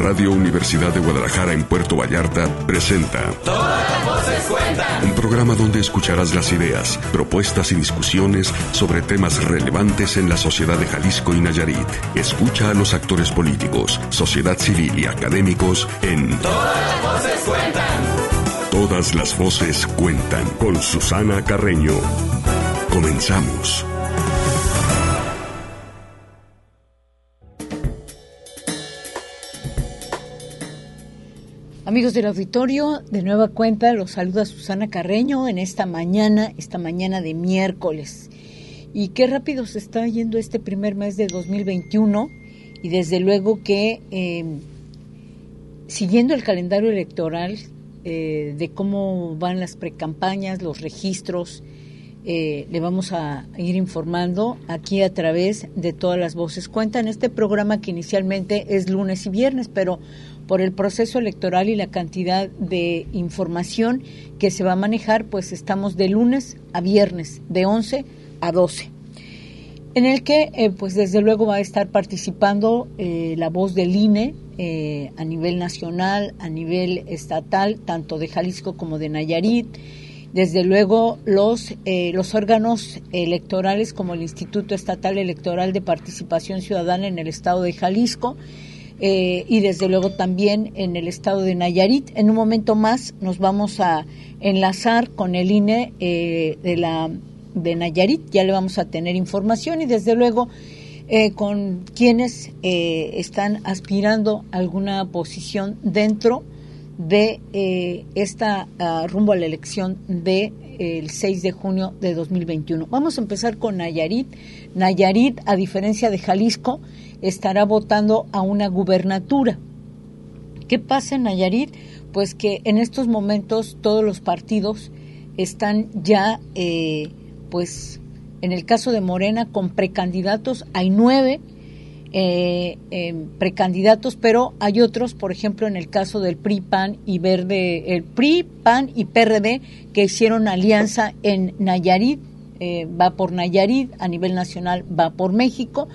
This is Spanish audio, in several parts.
Radio Universidad de Guadalajara en Puerto Vallarta presenta Todas las voces cuentan. Un programa donde escucharás las ideas, propuestas y discusiones sobre temas relevantes en la sociedad de Jalisco y Nayarit. Escucha a los actores políticos, sociedad civil y académicos en Todas las voces cuentan. Todas las voces cuentan con Susana Carreño. Comenzamos. Amigos del auditorio, de nueva cuenta los saluda Susana Carreño en esta mañana de miércoles. Y qué rápido se está yendo este primer mes de 2021 y desde luego que siguiendo el calendario electoral de cómo van las precampañas, los registros, le vamos a ir informando aquí a través de Todas las Voces Cuentan, este programa que inicialmente es lunes y viernes, pero por el proceso electoral y la cantidad de información que se va a manejar, pues estamos de lunes a viernes, de 11 a 12, en el que pues desde luego va a estar participando la voz del INE a nivel nacional, a nivel estatal, tanto de Jalisco como de Nayarit, desde luego los órganos electorales como el Instituto Estatal Electoral de Participación Ciudadana en el estado de Jalisco, y desde luego también en el estado de Nayarit. En un momento más nos vamos a enlazar con el INE de Nayarit, ya le vamos a tener información y desde luego con quienes están aspirando a alguna posición dentro de esta rumbo a la elección del 6 de junio de 2021. Vamos a empezar con Nayarit. Nayarit, a diferencia de Jalisco, estará votando a una gubernatura. ¿Qué pasa en Nayarit? Pues que en estos momentos todos los partidos están ya, pues en el caso de Morena, con precandidatos. Hay 9 precandidatos, pero hay otros, por ejemplo, en el caso del PRI, PAN y Verde, el PRI, PAN y PRD, que hicieron alianza en Nayarit, va por Nayarit, a nivel nacional va por México.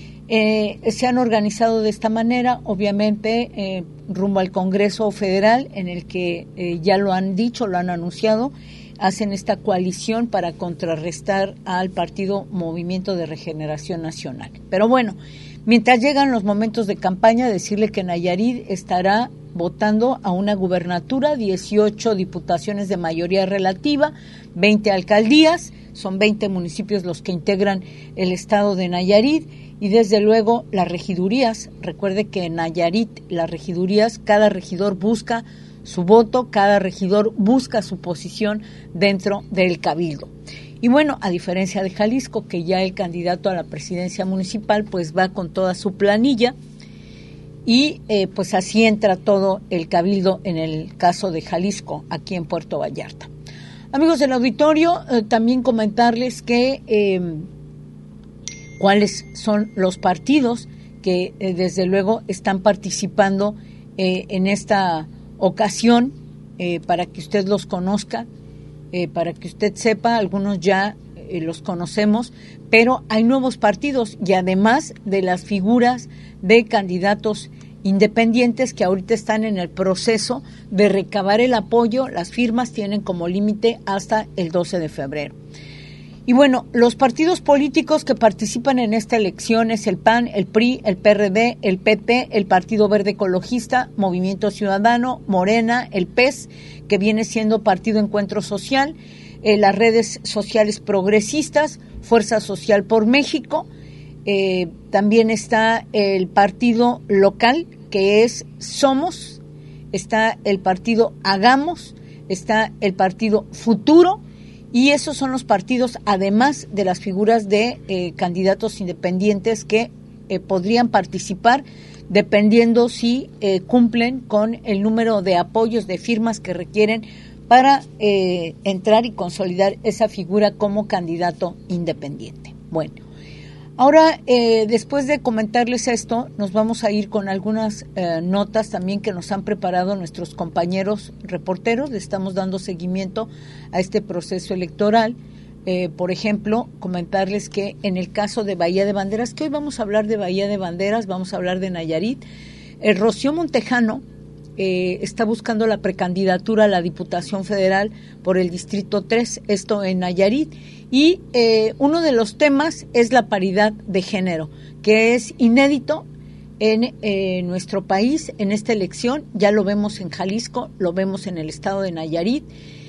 Se han organizado de esta manera, obviamente, rumbo al Congreso Federal, en el que ya lo han dicho, lo han anunciado, hacen esta coalición para contrarrestar al partido Movimiento de Regeneración Nacional. Pero bueno, mientras llegan los momentos de campaña, decirle que Nayarit estará votando a una gubernatura, 18 diputaciones de mayoría relativa, 20 alcaldías, son 20 municipios los que integran el estado de Nayarit, y desde luego las regidurías. Recuerde que en Nayarit las regidurías, cada regidor busca su voto, cada regidor busca su posición dentro del cabildo. Y bueno, a diferencia de Jalisco, que ya el candidato a la presidencia municipal pues va con toda su planilla y pues así entra todo el cabildo en el caso de Jalisco, aquí en Puerto Vallarta. Amigos del auditorio, también comentarles que cuáles son los partidos que desde luego están participando en esta ocasión, para que usted los conozca, para que usted sepa. Algunos ya los conocemos, pero hay nuevos partidos y además de las figuras de candidatos independientes que ahorita están en el proceso de recabar el apoyo. Las firmas tienen como límite hasta el 12 de febrero. Y bueno, los partidos políticos que participan en esta elección es el PAN, el PRI, el PRD, el PP, el Partido Verde Ecologista, Movimiento Ciudadano, Morena, el PES, que viene siendo Partido Encuentro Social, las redes sociales progresistas, Fuerza Social por México, también está el partido local, que es Somos, está el partido Hagamos, está el partido Futuro. Y esos son los partidos, además de las figuras de candidatos independientes que podrían participar dependiendo si cumplen con el número de apoyos, de firmas que requieren para entrar y consolidar esa figura como candidato independiente. Bueno, ahora después de comentarles esto, nos vamos a ir con algunas notas también que nos han preparado nuestros compañeros reporteros. Le estamos dando seguimiento a este proceso electoral. Por ejemplo, comentarles que en el caso de Bahía de Banderas, que hoy vamos a hablar de Bahía de Banderas, vamos a hablar de Nayarit, Rocío Montejano está buscando la precandidatura a la Diputación Federal por el Distrito 3, esto en Nayarit, y uno de los temas es la paridad de género, que es inédito en nuestro país en esta elección. Ya lo vemos en Jalisco, lo vemos en el estado de Nayarit.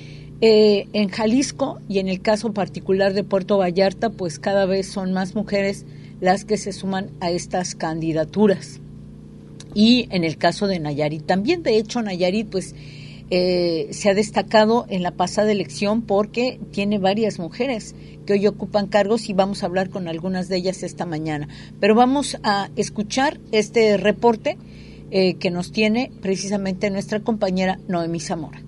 En Jalisco y en el caso particular de Puerto Vallarta, pues cada vez son más mujeres las que se suman a estas candidaturas. Y en el caso de Nayarit también. De hecho, Nayarit pues se ha destacado en la pasada elección porque tiene varias mujeres que hoy ocupan cargos y vamos a hablar con algunas de ellas esta mañana. Pero vamos a escuchar este reporte que nos tiene precisamente nuestra compañera Noemí Zamora.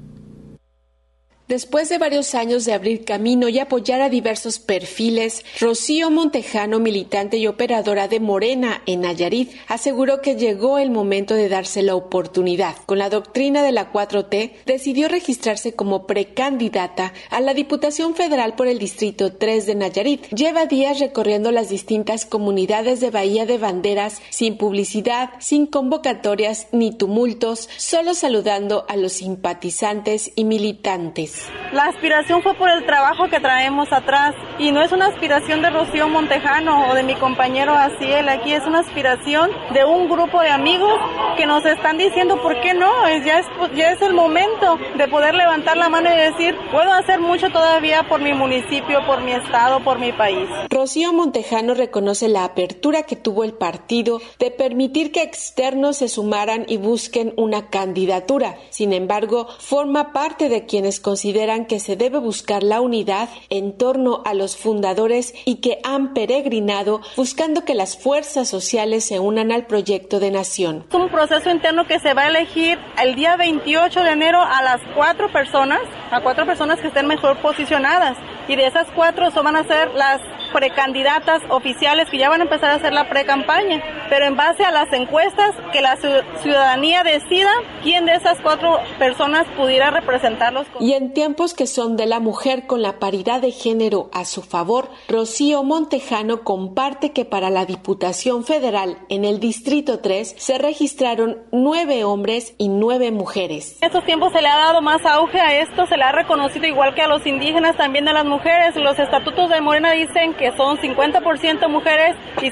Después de varios años de abrir camino y apoyar a diversos perfiles, Rocío Montejano, militante y operadora de Morena en Nayarit, aseguró que llegó el momento de darse la oportunidad. Con la doctrina de la 4T, decidió registrarse como precandidata a la Diputación Federal por el Distrito 3 de Nayarit. Lleva días recorriendo las distintas comunidades de Bahía de Banderas, sin publicidad, sin convocatorias ni tumultos, solo saludando a los simpatizantes y militantes. La aspiración fue por el trabajo que traemos atrás y no es una aspiración de Rocío Montejano o de mi compañero Asiel, aquí es una aspiración de un grupo de amigos que nos están diciendo por qué no, ya es el momento de poder levantar la mano y decir, puedo hacer mucho todavía por mi municipio, por mi estado, por mi país. Rocío Montejano reconoce la apertura que tuvo el partido de permitir que externos se sumaran y busquen una candidatura. Sin embargo, forma parte de quienes consideran que se debe buscar la unidad en torno a los fundadores y que han peregrinado buscando que las fuerzas sociales se unan al proyecto de nación. Es un proceso interno que se va a elegir el día 28 de enero a las 4 personas que estén mejor posicionadas, y de esas 4 van a ser las precandidatas oficiales que ya van a empezar a hacer la precampaña, pero en base a las encuestas que la ciudadanía decida quién de esas 4 personas pudiera representarlos. Y en tiempos que son de la mujer con la paridad de género a su favor, Rocío Montejano comparte que para la Diputación Federal en el Distrito 3 se registraron 9 hombres y 9 mujeres. En estos tiempos se le ha dado más auge a esto, se le ha reconocido igual que a los indígenas, también a las mujeres. Los estatutos de Morena dicen que son 50% mujeres y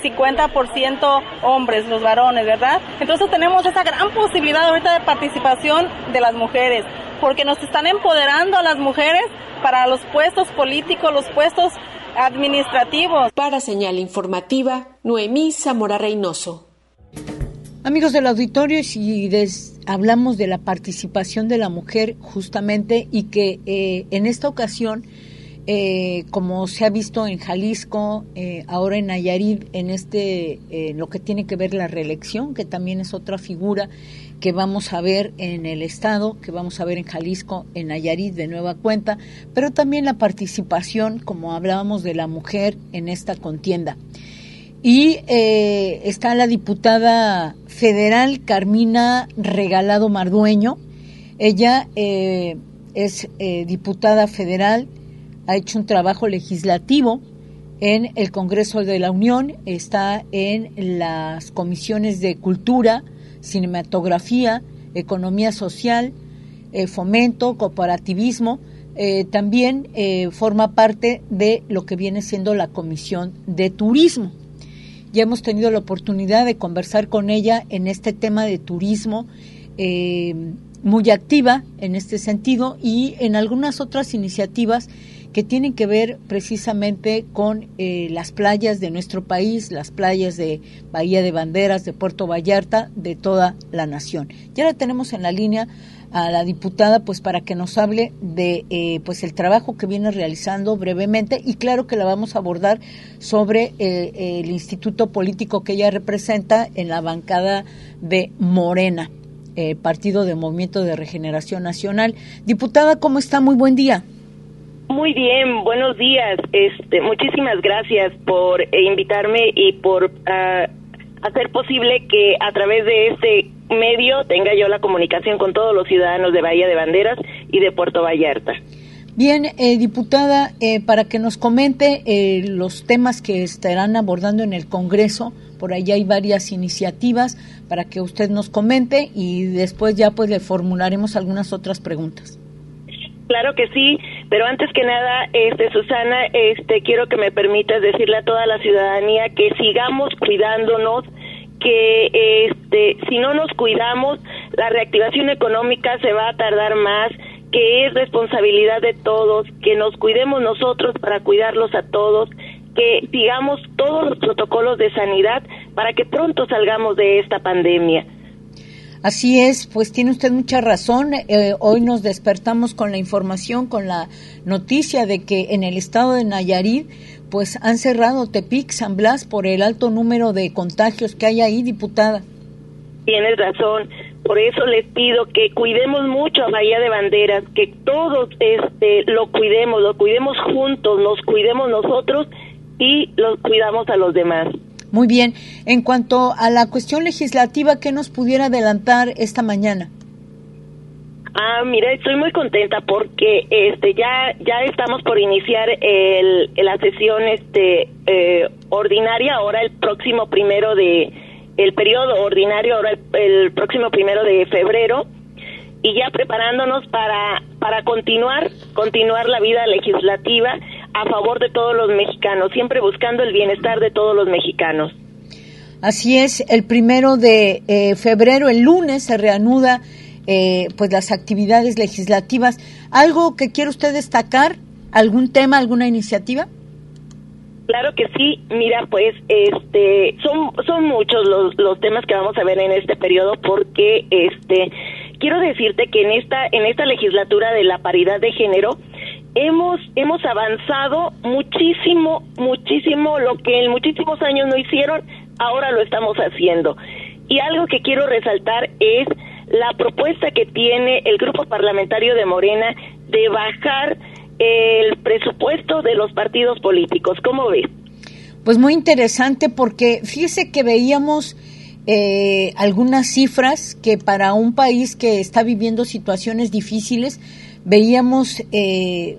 50% hombres, los varones, ¿verdad? Entonces tenemos esa gran posibilidad ahorita de participación de las mujeres, porque nos están empoderando a las mujeres para los puestos políticos, los puestos administrativos. Para Señal Informativa, Noemí Zamora Reynoso. Amigos del auditorio, si hablamos de la participación de la mujer justamente y que en esta ocasión, como se ha visto en Jalisco, ahora en Nayarit, en lo que tiene que ver la reelección, que también es otra figura que vamos a ver en el estado, que vamos a ver en Jalisco, en Nayarit de nueva cuenta, pero también la participación, como hablábamos, de la mujer en esta contienda. Y está la diputada federal Carmina Regalado Mardueño. Ella es diputada federal, ha hecho un trabajo legislativo en el Congreso de la Unión, está en las comisiones de Cultura, Cinematografía, Economía Social, Fomento, Cooperativismo. También forma parte de lo que viene siendo la Comisión de Turismo. Ya hemos tenido la oportunidad de conversar con ella en este tema de turismo, muy activa en este sentido y en algunas otras iniciativas que tienen que ver precisamente con las playas de nuestro país, las playas de Bahía de Banderas, de Puerto Vallarta, de toda la nación. Ya la tenemos en la línea a la diputada, pues para que nos hable de pues el trabajo que viene realizando brevemente, y claro que la vamos a abordar sobre el instituto político que ella representa en la bancada de Morena, Partido de Movimiento de Regeneración Nacional. Diputada, ¿cómo está? Muy buen día. Muy bien, buenos días. Muchísimas gracias por invitarme y por hacer posible que a través de este medio tenga yo la comunicación con todos los ciudadanos de Bahía de Banderas y de Puerto Vallarta. Bien, diputada, para que nos comente los temas que estarán abordando en el Congreso, por ahí hay varias iniciativas para que usted nos comente y después ya pues le formularemos algunas otras preguntas. Claro que sí, pero antes que nada, Susana, quiero que me permitas decirle a toda la ciudadanía que sigamos cuidándonos, que si no nos cuidamos, la reactivación económica se va a tardar más, que es responsabilidad de todos, que nos cuidemos nosotros para cuidarlos a todos, que sigamos todos los protocolos de sanidad para que pronto salgamos de esta pandemia. Así es, pues tiene usted mucha razón. Hoy nos despertamos con la información, con la noticia de que en el estado de Nayarit pues han cerrado Tepic, San Blas por el alto número de contagios que hay ahí, diputada. Tienes razón. Por eso les pido que cuidemos mucho a Bahía de Banderas, que todos lo cuidemos juntos, nos cuidemos nosotros y los cuidamos a los demás. Muy bien. En cuanto a la cuestión legislativa, ¿qué nos pudiera adelantar esta mañana? Mira, estoy muy contenta porque ya estamos por iniciar la sesión ordinaria ahora el próximo el periodo ordinario ahora el próximo 1 de febrero, y ya preparándonos para continuar la vida legislativa a favor de todos los mexicanos, siempre buscando el bienestar de todos los mexicanos. Así es, el 1 de febrero, el lunes, se reanuda pues las actividades legislativas. ¿Algo que quiere usted destacar? ¿Algún tema, alguna iniciativa? Claro que sí. Mira, pues son muchos los temas que vamos a ver en este periodo, porque quiero decirte que en esta legislatura de la paridad de género hemos avanzado muchísimo, lo que en muchísimos años no hicieron, ahora lo estamos haciendo. Y algo que quiero resaltar es la propuesta que tiene el grupo parlamentario de Morena de bajar el presupuesto de los partidos políticos. ¿Cómo ves? Pues muy interesante, porque fíjese que veíamos algunas cifras que para un país que está viviendo situaciones difíciles, veíamos el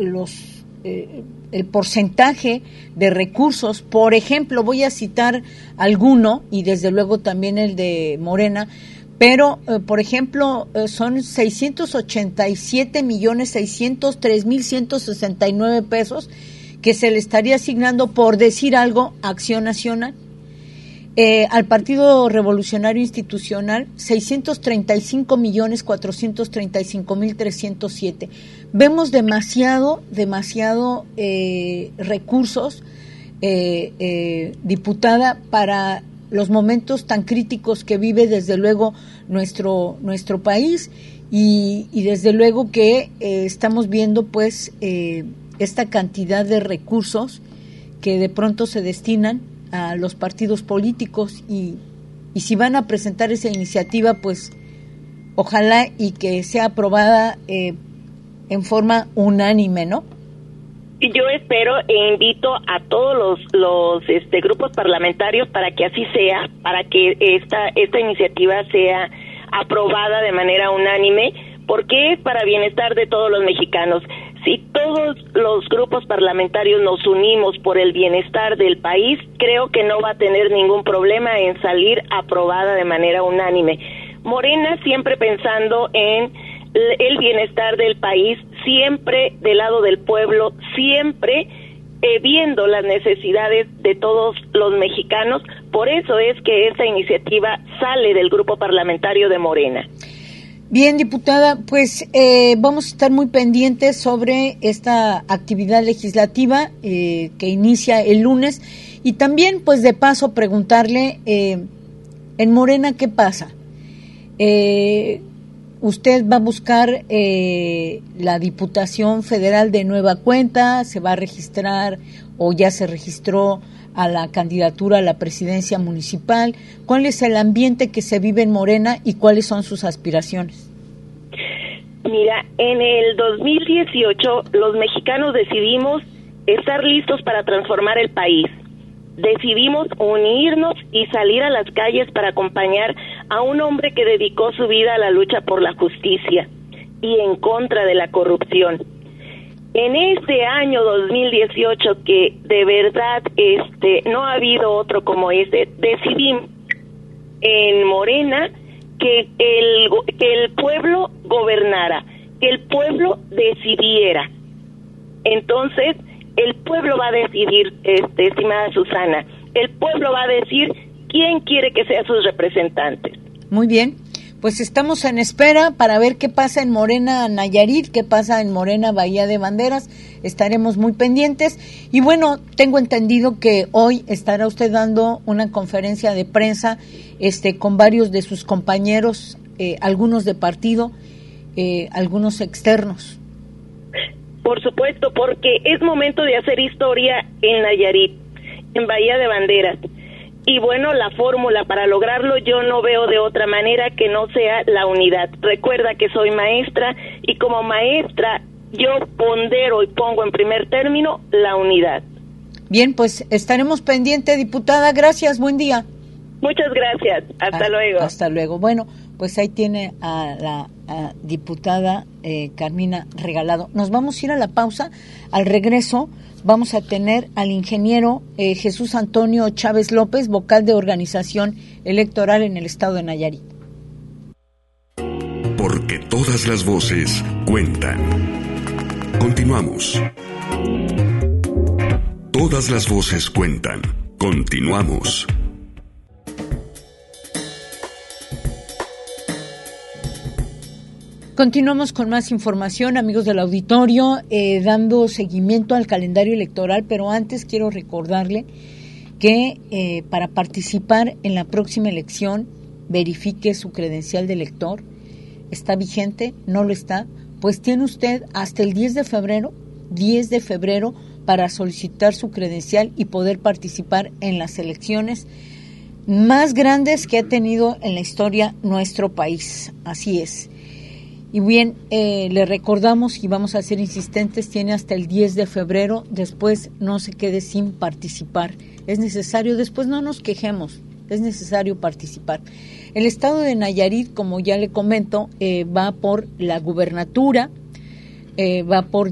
porcentaje de recursos. Por ejemplo, voy a citar alguno, y desde luego también el de Morena, pero, por ejemplo, son 687,603,169 pesos que se le estaría asignando, por decir algo, a Acción Nacional. Al Partido Revolucionario Institucional, 635,435,307. Vemos demasiado recursos, diputada, para los momentos tan críticos que vive desde luego nuestro país, y desde luego que estamos viendo pues esta cantidad de recursos que de pronto se destinan a los partidos políticos, y si van a presentar esa iniciativa, pues ojalá y que sea aprobada en forma unánime, ¿no? Y yo espero e invito a todos los grupos parlamentarios para que así sea, para que esta iniciativa sea aprobada de manera unánime, porque es para bienestar de todos los mexicanos. Si todos los grupos parlamentarios nos unimos por el bienestar del país, creo que no va a tener ningún problema en salir aprobada de manera unánime. Morena siempre pensando en el bienestar del país, siempre del lado del pueblo, siempre viendo las necesidades de todos los mexicanos. Por eso es que esta iniciativa sale del grupo parlamentario de Morena. Bien, diputada, pues vamos a estar muy pendientes sobre esta actividad legislativa que inicia el lunes, y también pues de paso preguntarle en Morena qué pasa. Usted va a buscar la Diputación Federal de nueva cuenta, se va a registrar o ya se registró a la candidatura a la presidencia municipal. ¿Cuál es el ambiente que se vive en Morena y cuáles son sus aspiraciones? Mira, en el 2018 los mexicanos decidimos estar listos para transformar el país. Decidimos unirnos y salir a las calles para acompañar a un hombre que dedicó su vida a la lucha por la justicia y en contra de la corrupción. en este año 2018, que de verdad no ha habido otro como decidimos en Morena que el pueblo gobernara, que el pueblo decidiera. Entonces, el pueblo va a decidir, estimada Susana, el pueblo va a decir quién quiere que sean sus representantes. Muy bien, pues estamos en espera para ver qué pasa en Morena Nayarit, qué pasa en Morena Bahía de Banderas, estaremos muy pendientes. Y bueno, tengo entendido que hoy estará usted dando una conferencia de prensa con varios de sus compañeros, algunos de partido, algunos externos. Por supuesto, porque es momento de hacer historia en Nayarit, en Bahía de Banderas. Y bueno, la fórmula para lograrlo yo no veo de otra manera que no sea la unidad. Recuerda que soy maestra y como maestra yo pondero y pongo en primer término la unidad. Bien, pues estaremos pendientes, diputada. Gracias, buen día. Muchas gracias. Hasta luego. Hasta luego. Bueno, pues ahí tiene a la diputada Carmina Regalado. Nos vamos a ir a la pausa. Al regreso vamos a tener al ingeniero Jesús Antonio Chávez López, vocal de organización electoral en el estado de Nayarit. Porque todas las voces cuentan. Continuamos. Todas las voces cuentan. Continuamos. Continuamos con más información, amigos del auditorio, dando seguimiento al calendario electoral, pero antes quiero recordarle que para participar en la próxima elección verifique su credencial de elector. ¿Está vigente? ¿No lo está? Pues tiene usted hasta el 10 de febrero para solicitar su credencial y poder participar en las elecciones más grandes que ha tenido en la historia nuestro país. Así es. Y bien, le recordamos y vamos a ser insistentes, tiene hasta el 10 de febrero, después no se quede sin participar. Es necesario, después no nos quejemos, es necesario participar. El estado de Nayarit, como ya le comento, va por la gubernatura, va por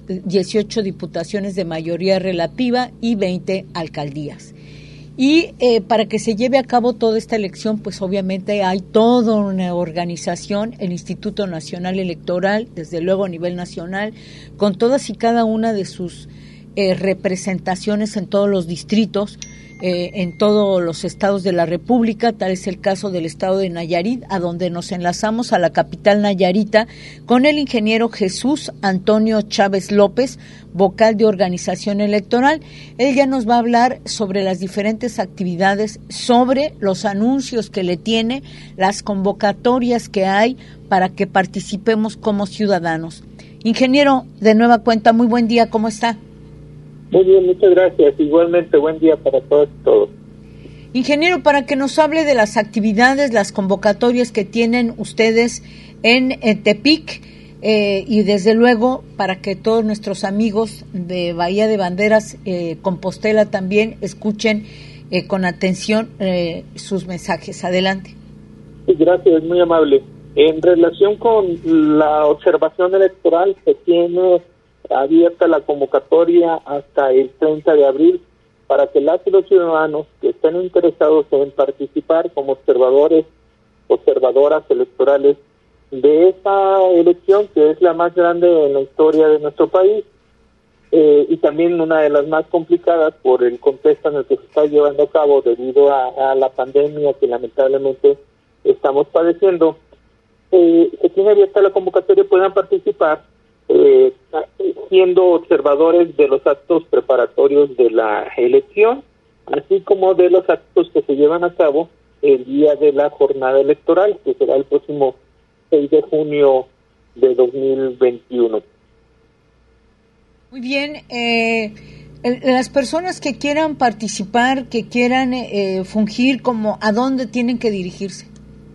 18 diputaciones de mayoría relativa y 20 alcaldías. Y para que se lleve a cabo toda esta elección, pues obviamente hay toda una organización, el Instituto Nacional Electoral, desde luego a nivel nacional, con todas y cada una de sus representaciones en todos los distritos, en todos los estados de la República. Tal es el caso del estado de Nayarit, a donde nos enlazamos a la capital nayarita con el ingeniero Jesús Antonio Chávez López, vocal de organización electoral. Él ya nos va a hablar sobre las diferentes actividades, sobre los anuncios que le tiene, las convocatorias que hay para que participemos como ciudadanos. Ingeniero, de nueva cuenta, muy buen día, ¿cómo está? Muy bien, muchas gracias. Igualmente, buen día para todos y todos. Ingeniero, para que nos hable de las actividades, las convocatorias que tienen ustedes en Tepic, y desde luego para que todos nuestros amigos de Bahía de Banderas, Compostela también, escuchen con atención sus mensajes. Adelante. Sí, gracias, muy amable. En relación con la observación electoral, se tiene abierta la convocatoria hasta el 30 de abril para que las y los ciudadanos que estén interesados en participar como observadoras electorales de esta elección, que es la más grande en la historia de nuestro país, y también una de las más complicadas por el contexto en el que se está llevando a cabo debido a la pandemia que lamentablemente estamos padeciendo. Se tiene abierta la convocatoria, puedan participar siendo observadores de los actos preparatorios de la elección, así como de los actos que se llevan a cabo el día de la jornada electoral, que será el próximo 6 de junio de 2021. Muy bien, las personas que quieran participar, que quieran fungir, como ¿a dónde tienen que dirigirse?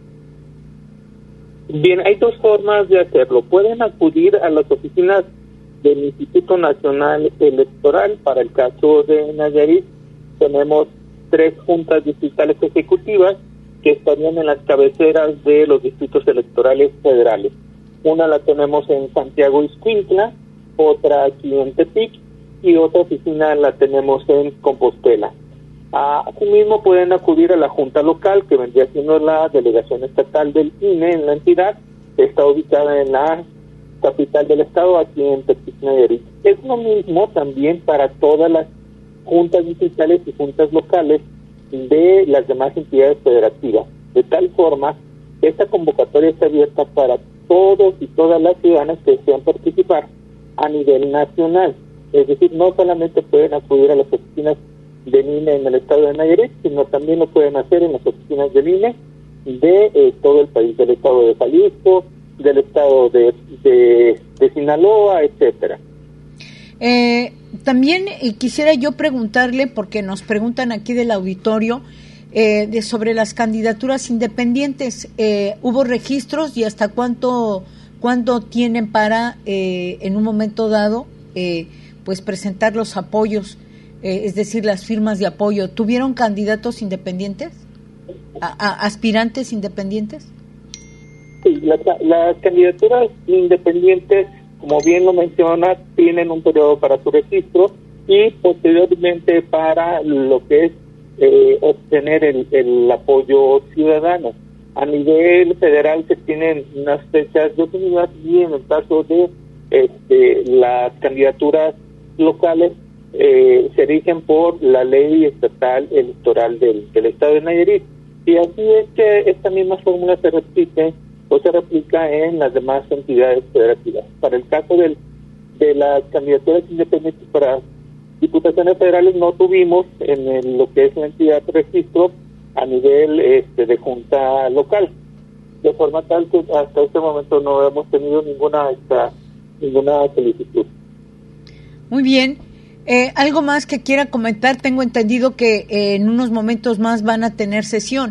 Bien, hay dos formas de hacerlo. Pueden acudir a las oficinas del Instituto Nacional Electoral. Para el caso de Nayarit, tenemos 3 juntas distritales ejecutivas que estarían en las cabeceras de los distritos electorales federales. Una la tenemos en Santiago Ixcuintla, otra aquí en Tepic y otra oficina la tenemos en Compostela. Asimismo pueden acudir a la Junta Local, que vendría siendo la delegación estatal del INE en la entidad, que está ubicada en la capital del estado, aquí en Tepic, Nayarit. Es lo mismo también para todas las juntas distritales y juntas locales de las demás entidades federativas. De tal forma, esta convocatoria está abierta para todos y todas las ciudadanas que desean participar a nivel nacional. Es decir, no solamente pueden acudir a las oficinas del INE en el estado de Nayarit, sino también lo pueden hacer en las oficinas del INE de todo el país, del estado de Jalisco, del estado de Sinaloa, etcétera. También quisiera yo preguntarle, porque nos preguntan aquí del auditorio, sobre las candidaturas independientes. ¿Hubo registros y hasta cuánto tienen para, en un momento dado, pues presentar los apoyos, es decir, las firmas de apoyo? ¿Tuvieron candidatos independientes? ¿Aspirantes independientes? Sí, las candidaturas independientes, como bien lo menciona, tienen un periodo para su registro y posteriormente para lo que es obtener el apoyo ciudadano. A nivel federal se tienen unas fechas definidas y en el caso de las candidaturas locales se rigen por la ley estatal electoral del estado de Nayarit. Y así es que esta misma fórmula se repite o se replica en las demás entidades federativas. Para el caso de las candidaturas independientes para diputaciones federales no tuvimos en lo que es la entidad de registro a nivel de junta local, de forma tal que hasta este momento no hemos tenido ninguna solicitud. Muy bien. ¿Algo más que quiera comentar? Tengo entendido que en unos momentos más van a tener sesión.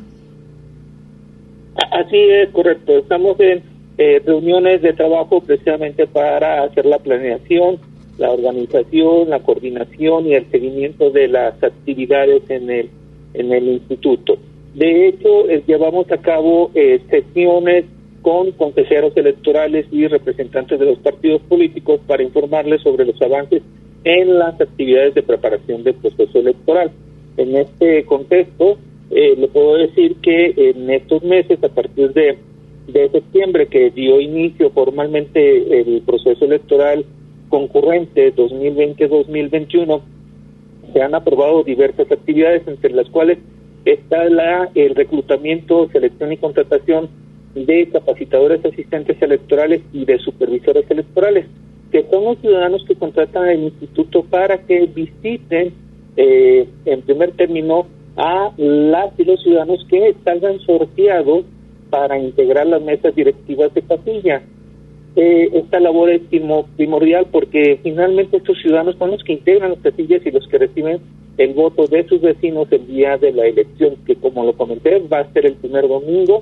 Así es, correcto. Estamos en reuniones de trabajo precisamente para hacer la planeación, la organización, la coordinación y el seguimiento de las actividades en el instituto. De hecho, llevamos a cabo sesiones con consejeros electorales y representantes de los partidos políticos para informarles sobre los avances en las actividades de preparación del proceso electoral. En este contexto, le puedo decir que en estos meses, a partir de septiembre, que dio inicio formalmente el proceso electoral concurrente 2020-2021, se han aprobado diversas actividades, entre las cuales está el reclutamiento, selección y contratación de capacitadores asistentes electorales y de supervisores electorales, que son los ciudadanos que contratan el instituto para que visiten, en primer término, a las y los ciudadanos que salgan sorteados para integrar las mesas directivas de casilla. Esta labor es primordial porque finalmente estos ciudadanos son los que integran las casillas y los que reciben el voto de sus vecinos el día de la elección, que, como lo comenté, va a ser el primer domingo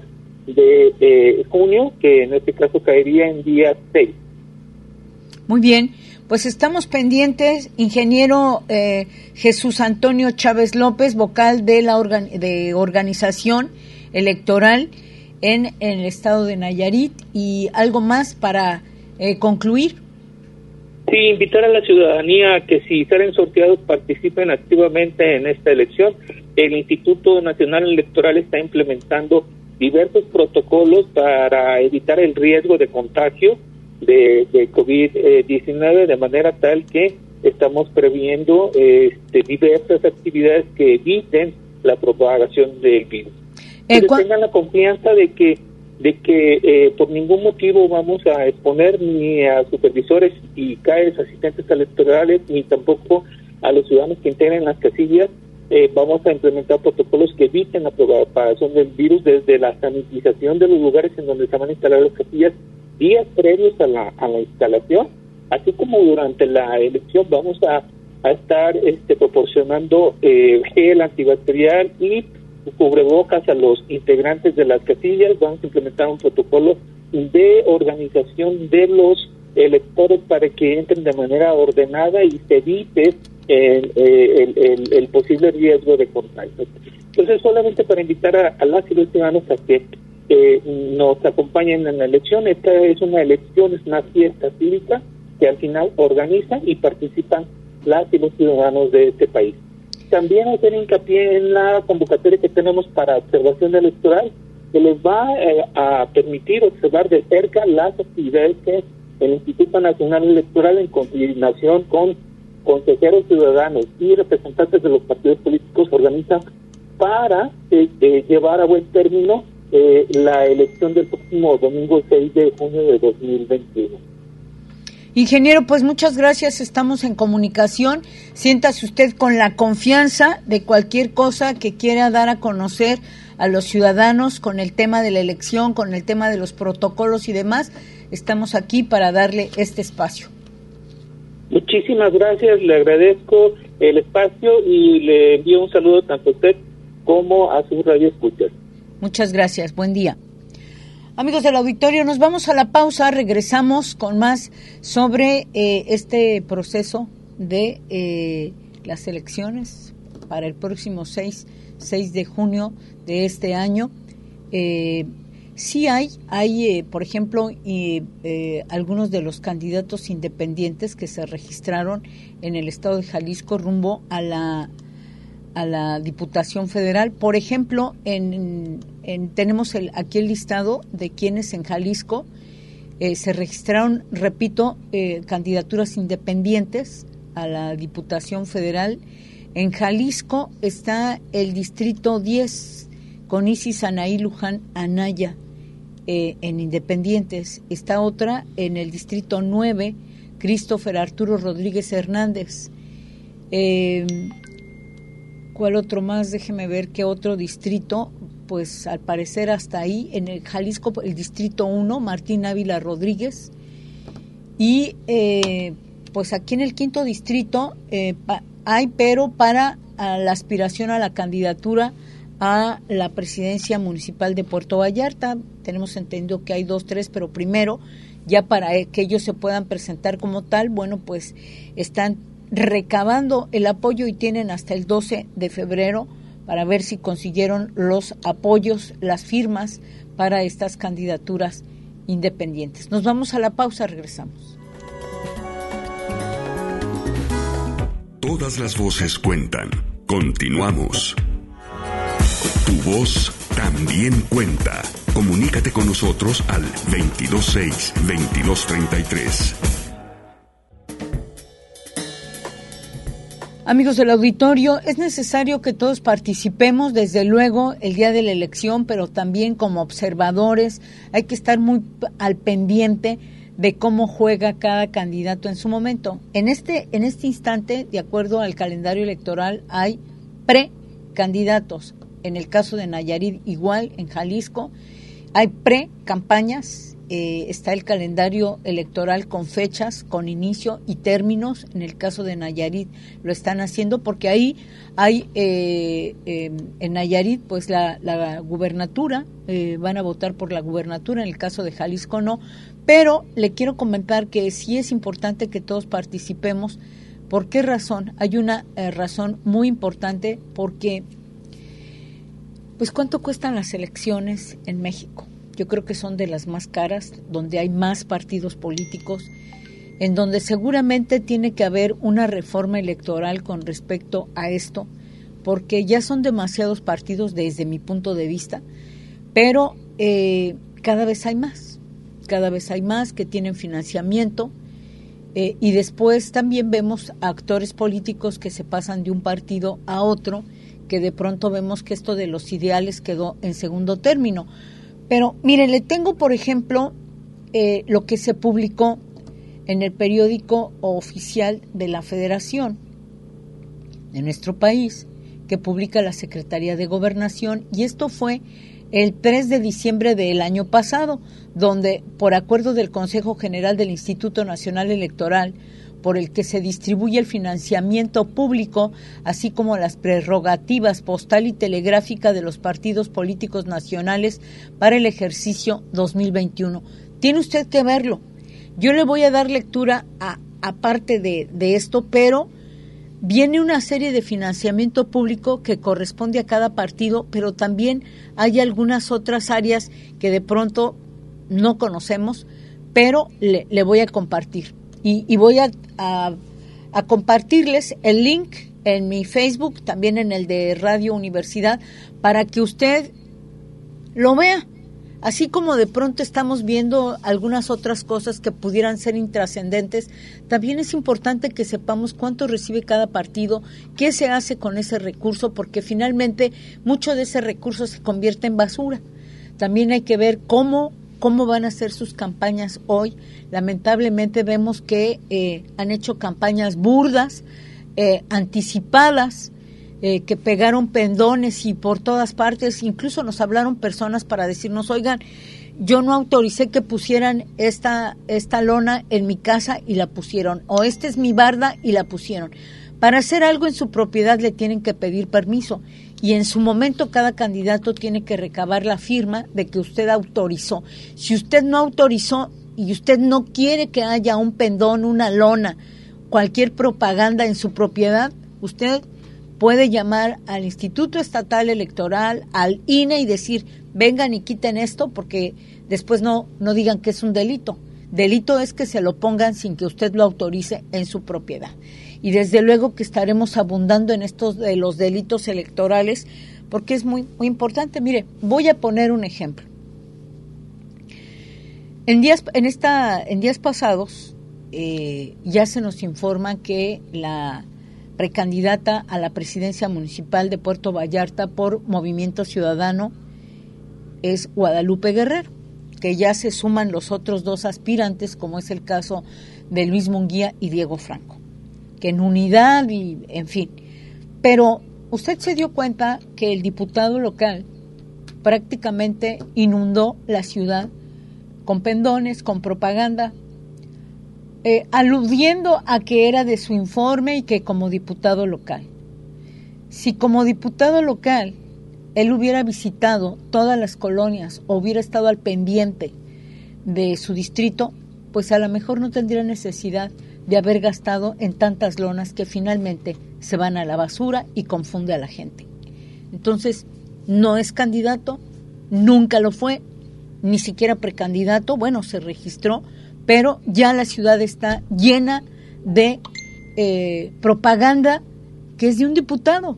de junio, que en este caso caería en día 6. Muy bien, pues estamos pendientes. Ingeniero Jesús Antonio Chávez López, vocal de la organización electoral en el estado de Nayarit. ¿Y algo más para concluir? Sí, invitar a la ciudadanía a que, si salen sorteados, participen activamente en esta elección. El Instituto Nacional Electoral está implementando diversos protocolos para evitar el riesgo de contagio de COVID-19, de manera tal que estamos previendo diversas actividades que eviten la propagación del virus. Tengan la confianza de que por ningún motivo vamos a exponer ni a supervisores y CAEs, asistentes electorales, ni tampoco a los ciudadanos que integren las casillas. Vamos a implementar protocolos que eviten la propagación del virus, desde la sanitización de los lugares en donde se van a instalar las casillas días previos a la instalación, así como durante la elección vamos a estar proporcionando gel antibacterial y cubrebocas a los integrantes de las casillas. Vamos a implementar un protocolo de organización de los electores para que entren de manera ordenada y se evite el posible riesgo de contagio. Entonces, solamente para invitar a las y los ciudadanos a que nos acompañen en la elección. Esta es una elección, es una fiesta cívica que al final organizan y participan las y los ciudadanos de este país. También hacer hincapié en la convocatoria que tenemos para observación electoral, que les va a permitir observar de cerca las actividades que el Instituto Nacional Electoral, en coordinación con consejeros ciudadanos y representantes de los partidos políticos, organizan para llevar a buen término la elección del próximo domingo 6 de junio de 2021. Ingeniero, pues muchas gracias, estamos en comunicación. Siéntase usted con la confianza de cualquier cosa que quiera dar a conocer a los ciudadanos con el tema de la elección, con el tema de los protocolos y demás. Estamos aquí para darle este espacio. Muchísimas gracias, le agradezco el espacio y le envío un saludo tanto a usted como a sus radioescuchas. Muchas gracias, buen día. Amigos del auditorio, nos vamos a la pausa, regresamos con más sobre este proceso de las elecciones para el próximo 6 de junio de este año. Sí hay por ejemplo, algunos de los candidatos independientes que se registraron en el estado de Jalisco rumbo a la Diputación Federal. Por ejemplo, tenemos aquí el listado de quienes en Jalisco se registraron, repito, candidaturas independientes a la Diputación Federal. En Jalisco está el Distrito 10 con Isis Anaí Luján Anaya en Independientes. Está otra en el Distrito 9, Christopher Arturo Rodríguez Hernández. ¿Cuál otro más? Déjeme ver qué otro distrito. Pues al parecer hasta ahí, en el Jalisco, el Distrito 1, Martín Ávila Rodríguez. Y pues aquí en el quinto distrito hay, pero para la aspiración a la candidatura a la presidencia municipal de Puerto Vallarta, tenemos entendido que hay 2, 3, pero primero, ya para que ellos se puedan presentar como tal, bueno, pues están recabando el apoyo y tienen hasta el 12 de febrero para ver si consiguieron los apoyos, las firmas para estas candidaturas independientes. Nos vamos a la pausa, regresamos. Todas las voces cuentan. Continuamos. Tu voz también cuenta. Comunícate con nosotros al 226-2233. Amigos del auditorio, es necesario que todos participemos, desde luego, el día de la elección, pero también como observadores. Hay que estar muy al pendiente de cómo juega cada candidato en su momento. En este instante, de acuerdo al calendario electoral, hay precandidatos. En el caso de Nayarit, igual, en Jalisco, hay pre-campañas. Está el calendario electoral con fechas, con inicio y términos. En el caso de Nayarit lo están haciendo porque ahí hay en Nayarit pues la gubernatura, van a votar por la gubernatura, en el caso de Jalisco no, pero le quiero comentar que sí es importante que todos participemos. ¿Por qué razón? Hay una razón muy importante, porque pues ¿cuánto cuestan las elecciones en México? Yo creo que son de las más caras, donde hay más partidos políticos, en donde seguramente tiene que haber una reforma electoral con respecto a esto, porque ya son demasiados partidos desde mi punto de vista, pero cada vez hay más que tienen financiamiento, y después también vemos a actores políticos que se pasan de un partido a otro, que de pronto vemos que esto de los ideales quedó en segundo término. Pero, mire, le tengo, por ejemplo, lo que se publicó en el periódico oficial de la Federación de nuestro país, que publica la Secretaría de Gobernación, y esto fue el 3 de diciembre del año pasado, donde, por acuerdo del Consejo General del Instituto Nacional Electoral, por el que se distribuye el financiamiento público, así como las prerrogativas postal y telegráfica de los partidos políticos nacionales para el ejercicio 2021. Tiene usted que verlo. Yo le voy a dar lectura aparte de esto, pero viene una serie de financiamiento público que corresponde a cada partido, pero también hay algunas otras áreas que de pronto no conocemos, pero le voy a compartir. y voy a compartirles el link en mi Facebook, también en el de Radio Universidad, para que usted lo vea. Así como de pronto estamos viendo algunas otras cosas que pudieran ser intrascendentes, también es importante que sepamos cuánto recibe cada partido, qué se hace con ese recurso, porque finalmente mucho de ese recurso se convierte en basura. También hay que ver cómo van a ser sus campañas hoy. Lamentablemente vemos que han hecho campañas burdas, anticipadas, que pegaron pendones y por todas partes. Incluso nos hablaron personas para decirnos, oigan, yo no autoricé que pusieran esta lona en mi casa y la pusieron, o esta es mi barda y la pusieron. Para hacer algo en su propiedad le tienen que pedir permiso, y en su momento cada candidato tiene que recabar la firma de que usted autorizó. Si usted no autorizó y usted no quiere que haya un pendón, una lona, cualquier propaganda en su propiedad, usted puede llamar al Instituto Estatal Electoral, al INE, y decir, vengan y quiten esto, porque después no digan que es un delito. Delito es que se lo pongan sin que usted lo autorice en su propiedad. Y desde luego que estaremos abundando en estos de los delitos electorales, porque es muy, muy importante. Mire, voy a poner un ejemplo. En días pasados ya se nos informa que la precandidata a la presidencia municipal de Puerto Vallarta por Movimiento Ciudadano es Guadalupe Guerrero, que ya se suman los otros dos aspirantes, como es el caso de Luis Munguía y Diego Franco, que en unidad y en fin. Pero usted se dio cuenta que el diputado local prácticamente inundó la ciudad con pendones, con propaganda, aludiendo a que era de su informe y que como diputado local. Si como diputado local él hubiera visitado todas las colonias o hubiera estado al pendiente de su distrito, pues a lo mejor no tendría necesidad de haber gastado en tantas lonas que finalmente se van a la basura y confunde a la gente. Entonces, no es candidato, nunca lo fue, ni siquiera precandidato, bueno, se registró, pero ya la ciudad está llena de propaganda que es de un diputado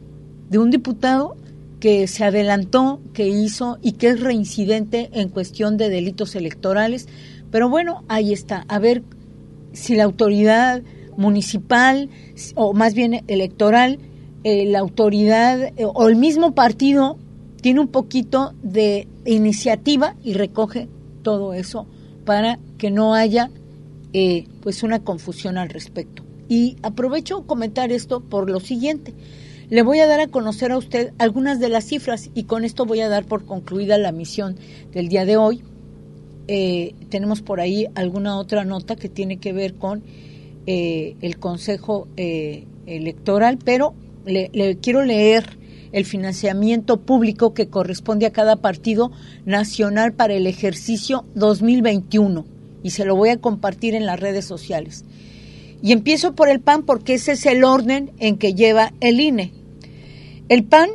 que se adelantó, que hizo y que es reincidente en cuestión de delitos electorales. Pero bueno, ahí está, a ver si la autoridad municipal, o más bien electoral, la autoridad o el mismo partido tiene un poquito de iniciativa y recoge todo eso para que no haya pues una confusión al respecto. Y aprovecho comentar esto por lo siguiente. Le voy a dar a conocer a usted algunas de las cifras y con esto voy a dar por concluida la misión del día de hoy. Tenemos por ahí alguna otra nota que tiene que ver con el Consejo Electoral, pero le quiero leer el financiamiento público que corresponde a cada partido nacional para el ejercicio 2021 y se lo voy a compartir en las redes sociales. Y empiezo por el PAN porque ese es el orden en que lleva el INE. El PAN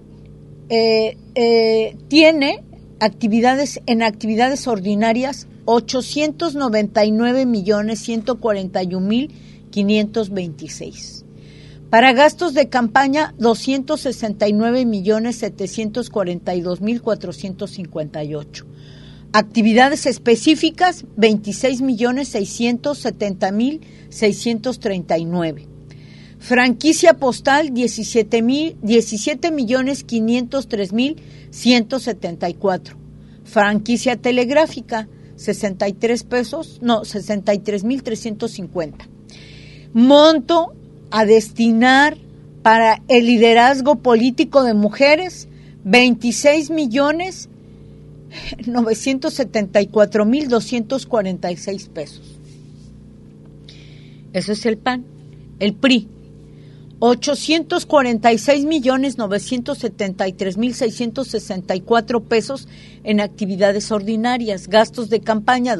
tiene actividades ordinarias 899.141.526. Para gastos de campaña 269.742.458. Actividades específicas 26.670.639. Franquicia postal 17.503.174. Franquicia telegráfica 63.350. Monto a destinar para el liderazgo político de mujeres 26.974.246 pesos. Eso es el PAN. El PRI 846.973.664 pesos en actividades ordinarias. Gastos de campaña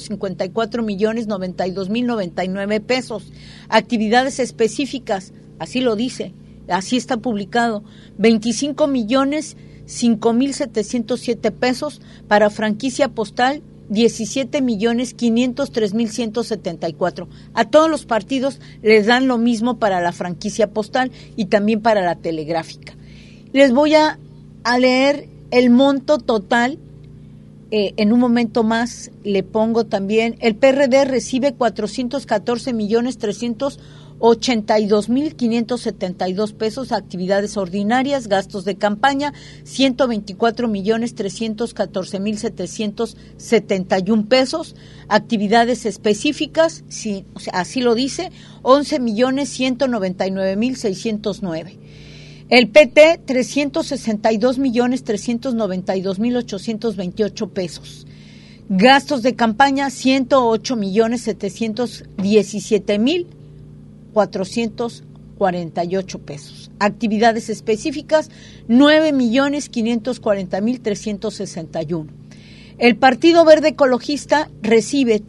254.092.099 pesos. Actividades específicas, así lo dice, así está publicado, 25.005.707 pesos para franquicia postal 17,503,174. A todos los partidos les dan lo mismo para la franquicia postal y también para la telegráfica. Les voy a leer el monto total. En un momento más le pongo también, el PRD recibe 414,382,572 pesos, actividades ordinarias, gastos de campaña, 124,314,771 pesos, actividades específicas, sí, o sea, así lo dice, 11,199,609. El PT, 362,392,828 pesos. Gastos de campaña, 108,717,448 pesos. Actividades específicas, 9,540,361. El Partido Verde Ecologista recibe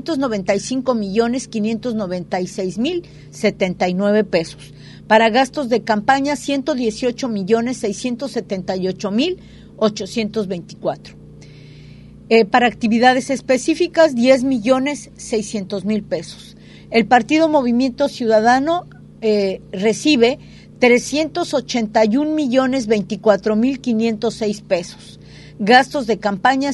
395,596,079 pesos. Para gastos de campaña, 118,678,824. Para actividades específicas, 10,600,000 pesos. El Partido Movimiento Ciudadano recibe 381,024,506 pesos. Gastos de campaña,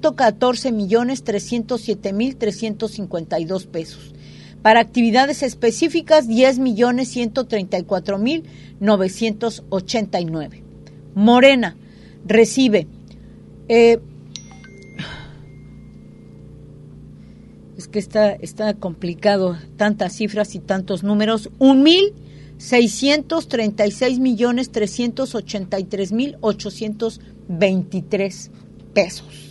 114,307,352 pesos. Para actividades específicas, 10,134,989. Morena recibe, es que está complicado, tantas cifras y tantos números, 1,636,383,823 pesos.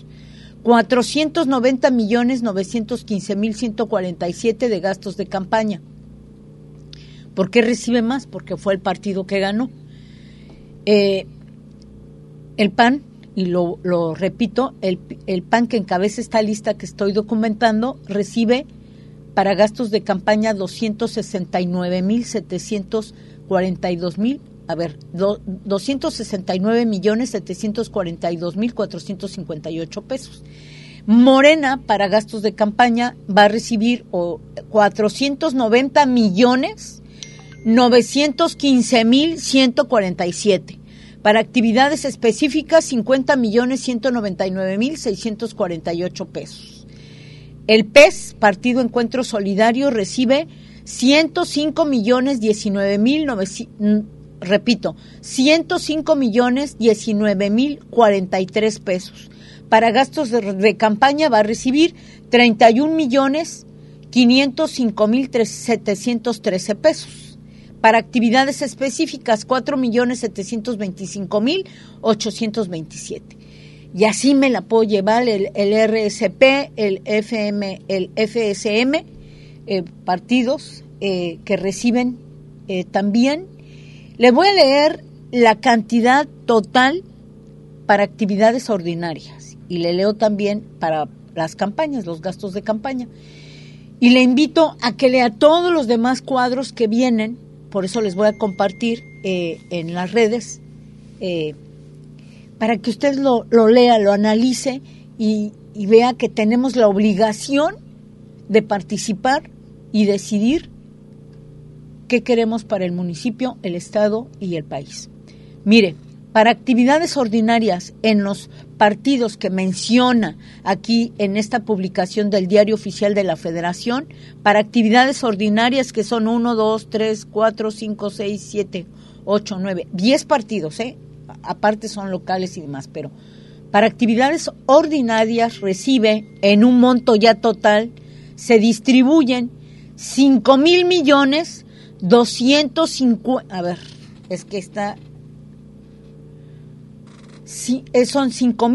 490,915,147 de gastos de campaña. ¿Por qué recibe más? Porque fue el partido que ganó. El PAN, y lo repito, el PAN que encabeza esta lista que estoy documentando, recibe para gastos de campaña 269,742,458 pesos. Morena, para gastos de campaña, va a recibir 490,915,147. Para actividades específicas, 50,199,648 pesos. El PES, Partido Encuentro Solidario, recibe 105,019,043 pesos. Para gastos de campaña va a recibir 31,505,713 pesos. Para actividades específicas, 4,725,827. Y así me la puedo llevar el RSP, el FSM, partidos que reciben también. Le voy a leer la cantidad total para actividades ordinarias y le leo también para las campañas, los gastos de campaña. Y le invito a que lea todos los demás cuadros que vienen, por eso les voy a compartir en las redes, para que usted lo lea, lo analice y vea que tenemos la obligación de participar y decidir qué queremos para el municipio, el estado y el país. Mire, para actividades ordinarias en los partidos que menciona aquí en esta publicación del Diario Oficial de la Federación, para actividades ordinarias que son 1, 2, 3, 4, 5, 6, 7, 8, 9, 10 partidos, aparte son locales y demás, pero para actividades ordinarias recibe en un monto ya total, se distribuyen 5,000,250,000, a ver, es que está... Sí, son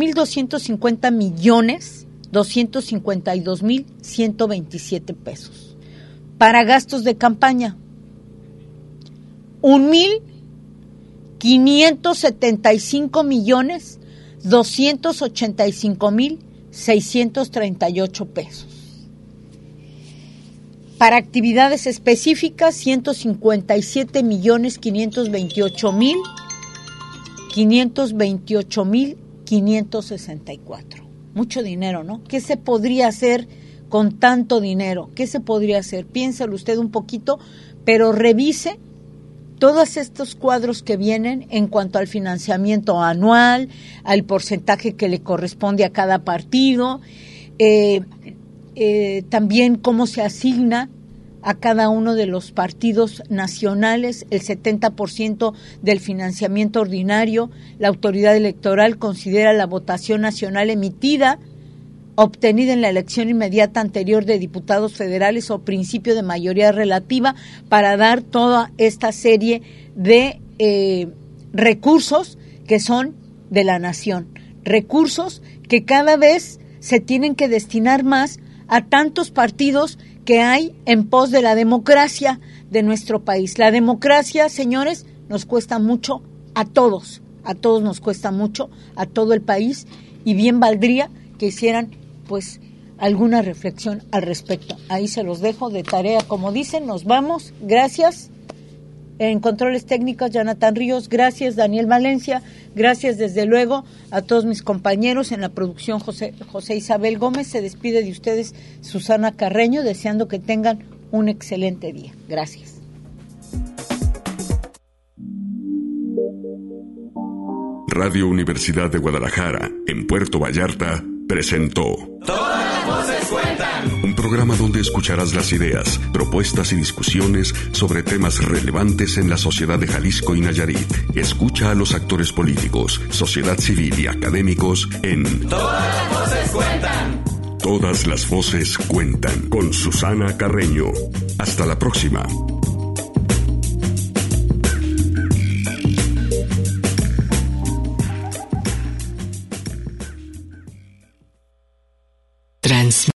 5,250,252,127 pesos. Para gastos de campaña, 1,575,285,638 pesos. Para actividades específicas, 157,528,564. mucho dinero, ¿no? ¿Qué se podría hacer con tanto dinero? ¿Qué se podría hacer? Piénsalo usted un poquito, pero revise todos estos cuadros que vienen en cuanto al financiamiento anual, al porcentaje que le corresponde a cada partido, también cómo se asigna a cada uno de los partidos nacionales el 70% del financiamiento ordinario. La autoridad electoral considera la votación nacional emitida, obtenida en la elección inmediata anterior de diputados federales o principio de mayoría relativa para dar toda esta serie de recursos que son de la nación, recursos que cada vez se tienen que destinar más a tantos partidos que hay en pos de la democracia de nuestro país. La democracia, señores, nos cuesta mucho a todos nos cuesta mucho, a todo el país, y bien valdría que hicieran pues alguna reflexión al respecto. Ahí se los dejo de tarea, como dicen. Nos vamos, gracias. En controles técnicos, Jonathan Ríos, gracias. Daniel Valencia, gracias desde luego a todos mis compañeros en la producción. José Isabel Gómez, se despide de ustedes Susana Carreño, deseando que tengan un excelente día. Gracias. Radio Universidad de Guadalajara, en Puerto Vallarta, presentó Todas las voces cuentan. Un programa donde escucharás las ideas, propuestas y discusiones sobre temas relevantes en la sociedad de Jalisco y Nayarit. Escucha a los actores políticos, sociedad civil y académicos en Todas las voces cuentan. Todas las voces cuentan con Susana Carreño. Hasta la próxima.